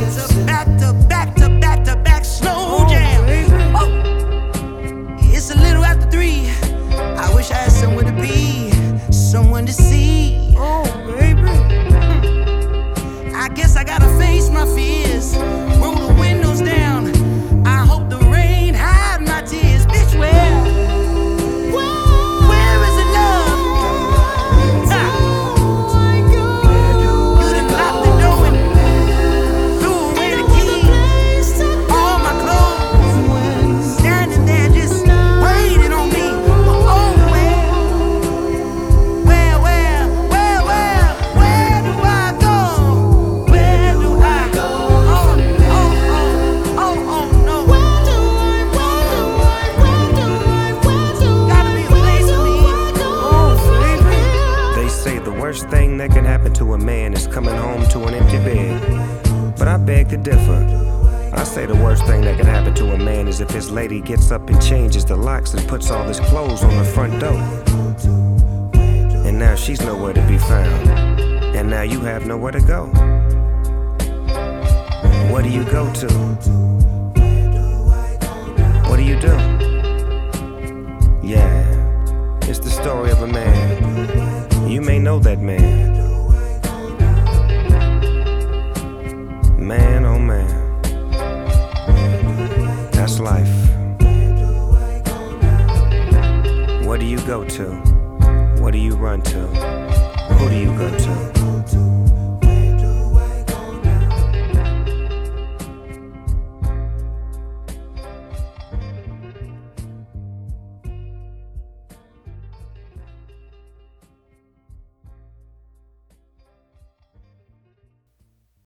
It's a back to back to back to back slow jam. Oh. It's a little after 3. I wish I had somewhere to be, someone to see. Oh, baby. I guess I gotta face my fears, roll the windows down. I hope the rain hide my tears. Bitch, where is the love? You done locked the door and threw away the key. All my clothes standing there just waiting on me. Oh, where do I go? Where do I go? Oh, no. Gotta be a place for me. Oh, baby. They say the worst thing that can happen to a man is coming home to an empty bed. But I beg to differ. I say the worst thing that can happen to a man is if his lady gets up and changes the locks and puts all his clothes on the front door. And now she's nowhere to be found. And now you have nowhere to go. What do you go to? What do you do? Yeah, it's the story of a man. You may know that man.